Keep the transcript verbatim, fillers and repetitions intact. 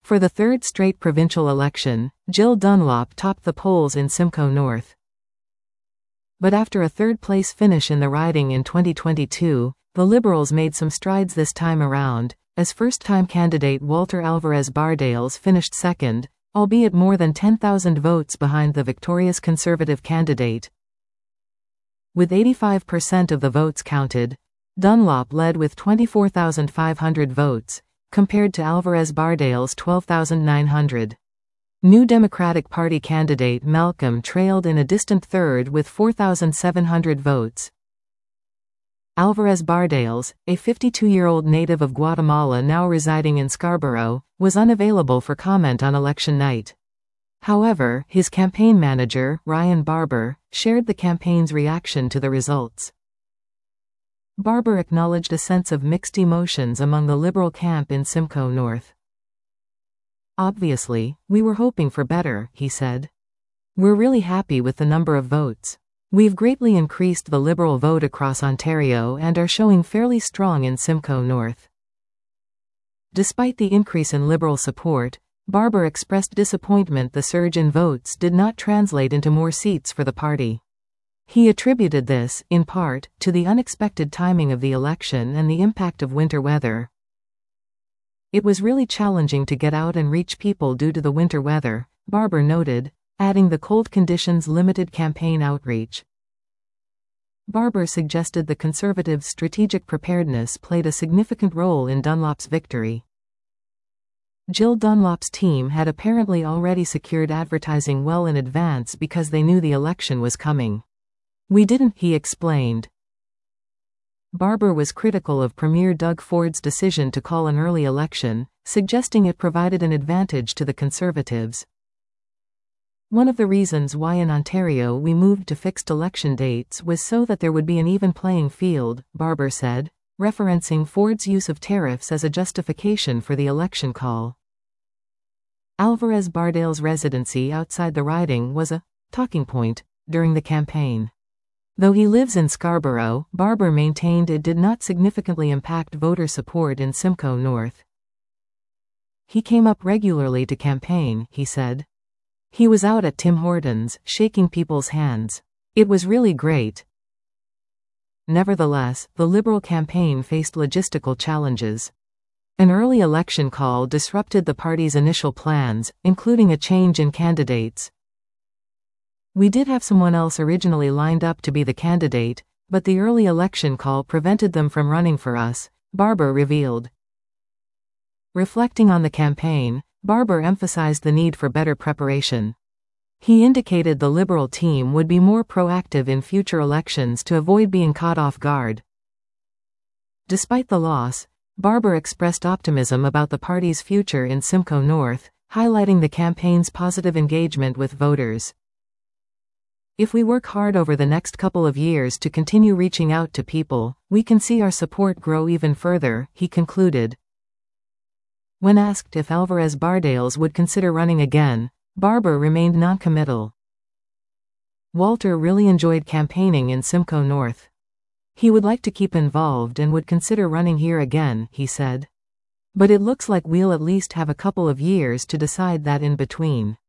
For the third straight provincial election, Jill Dunlop topped the polls in Simcoe North. But after a third-place finish in the riding in twenty twenty-two, the Liberals made some strides this time around, as first-time candidate Walter Alvarez Bardales finished second, albeit more than ten thousand votes behind the victorious Conservative candidate. With eighty-five percent of the votes counted, Dunlop led with twenty-four thousand five hundred votes, compared to Alvarez Bardales' twelve thousand nine hundred. New Democratic Party candidate Malcolm trailed in a distant third with four thousand seven hundred votes. Alvarez Bardales, a fifty-two-year-old native of Guatemala now residing in Scarborough, was unavailable for comment on election night. However, his campaign manager, Ryan Barber, shared the campaign's reaction to the results. Barber acknowledged a sense of mixed emotions among the Liberal camp in Simcoe North. "Obviously, we were hoping for better," he said. "We're really happy with the number of votes. We've greatly increased the Liberal vote across Ontario and are showing fairly strong in Simcoe North." Despite the increase in Liberal support, Barber expressed disappointment the surge in votes did not translate into more seats for the party. He attributed this, in part, to the unexpected timing of the election and the impact of winter weather. "It was really challenging to get out and reach people due to the winter weather," Barber noted, adding the cold conditions limited campaign outreach. Barber suggested the Conservatives' strategic preparedness played a significant role in Dunlop's victory. Jill Dunlop's team had apparently already secured advertising well in advance because they knew the election was coming. "We didn't," he explained. Barber was critical of Premier Doug Ford's decision to call an early election, suggesting it provided an advantage to the Conservatives. "One of the reasons why in Ontario we moved to fixed election dates was so that there would be an even playing field," Barber said, referencing Ford's use of tariffs as a justification for the election call. Alvarez Bardales' residency outside the riding was a talking point during the campaign. Though he lives in Scarborough, Barber maintained it did not significantly impact voter support in Simcoe North. "He came up regularly to campaign," he said. "He was out at Tim Hortons, shaking people's hands. It was really great." Nevertheless, the Liberal campaign faced logistical challenges. An early election call disrupted the party's initial plans, including a change in candidates. "We did have someone else originally lined up to be the candidate, but the early election call prevented them from running for us," Barber revealed. Reflecting on the campaign, Barber emphasized the need for better preparation. He indicated the Liberal team would be more proactive in future elections to avoid being caught off guard. Despite the loss, Barber expressed optimism about the party's future in Simcoe North, highlighting the campaign's positive engagement with voters. "If we work hard over the next couple of years to continue reaching out to people, we can see our support grow even further," he concluded. When asked if Alvarez Bardales would consider running again, Barber remained non-committal. Walter really enjoyed campaigning in Simcoe North. "He would like to keep involved and would consider running here again," he said. "But it looks like we'll at least have a couple of years to decide that in between."